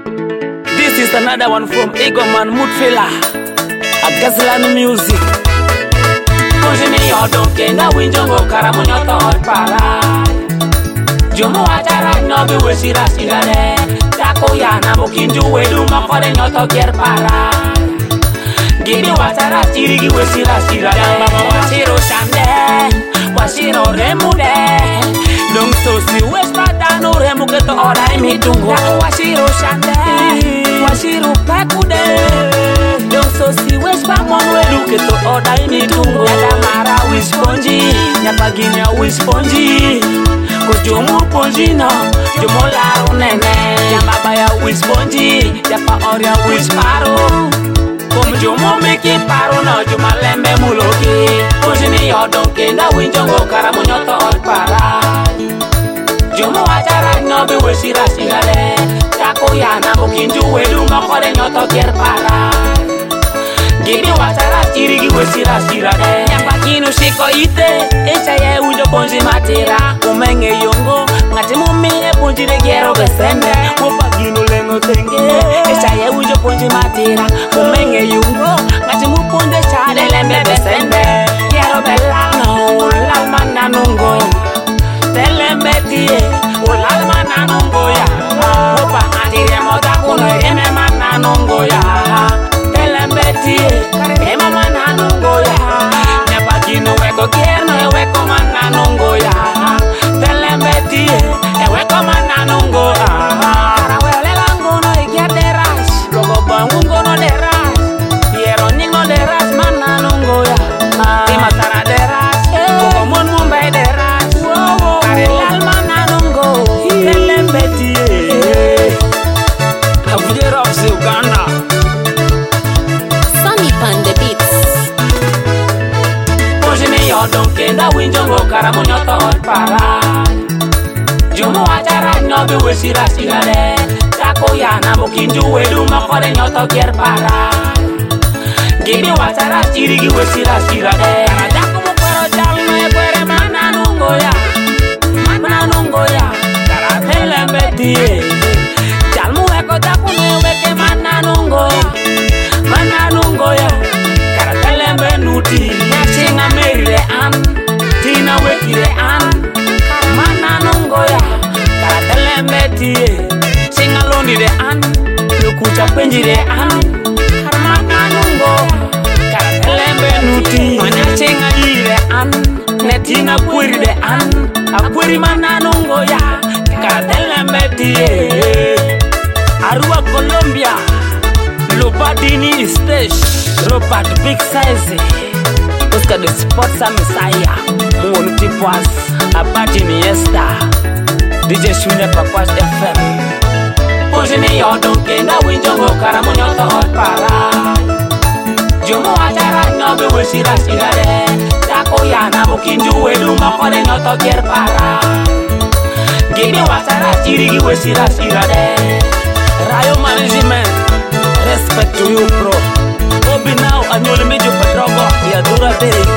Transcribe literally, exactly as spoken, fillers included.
This is another one from Egoman Mutfela, a Gazlan music. Kujini yodon kenda winjongo karamunyo tol para. Jomo atara nobi wesira sigale. Tako yana bukinju wedu makore nyoto ger para. Gini watara tirigi wesira sigale. Mama wasiro shande, wasiro remude. Long so si wespada no remu keto orai mitungo. Wasiro shande, wasiro pakude. Long so si wespa monwedu keto orai mitungo. Yada mara wisponji, nyapagina wisponji. Cause jomo ponjina, jomo laro nene. Yababa ya wisponji, yapa oria wisparo. Como jomo meki paro no joma lembe muloki. Ponjini yodon kenda winjongo karamunyo tol para. Jomo atara no be wesira sigale. Tako yana bukinju wedu makore nyoto ger para. Gini watara tirigi wesira sigale. Nyapakinu shiko ite, echa ye ujo ponji matera. Umenge yongo, ngati mumine ponji de gero besende. Mupaginu lengo tenge, echa ye ujo ponji matera. Umenge yongo, ngati muponde chade lembe besende. Gero bella no, lalma nanungo. Telembe tie, ulalma nanungo ya. Mupa atire moda kuno eme mananungo ya. Telembe tie, ema mananungo ya. Nyapaginu weko kierno e weko mananungo ya. Telembe tie, e weko mananungo ya. Karawele lango no ikia deras, logo bangungo no deras. Piero ningo deras mananungo ya. Ima tara deras, koko mon mumbai deras. Karelal mananungo, telembe tie. Abuja Rocks Uganda. Sammy Pan the beats. Ponjini yodon kenda winjongo karamunyo tol para. Jomo atara nobi wesira sigale. Tako yana bukinju wedu makore nyoto ger para. Gini watara tirigi wesira sigale. Karajako mukwero jalno e kwere mananungo ya. Mananungo ya. Karatelembe tie. Jalmu weko takune weke mananungo ya. Mananungo ya. Karatelembe nuti. Nyachinga merire an. Tina wekire an. Mananungo ya. Karatelembe tie. Singa londi de an. Yokucha penjire an. Mananungo ya. Karatelembe nuti. Nyachinga ire an. Netina kwiri de an. Akwiri mananungo ya. Karatelembe tie. Arua Colombia. Lobadini stage. Robert big size. Oscar the sports Messiah. Mungu tipwas. Abadini Esther. D J Shunya Papas F M. Ponjini yodon kenda winjongo karamunyo tol para. Jomo atara nobe wesira sigale. Tako yana bukinju wedu makore nyoto ger para. Gini watara tirigi wesira sigale. Rayo management. Respect to you, bro. Obi now, I'm your major petrogo. Ya dura day.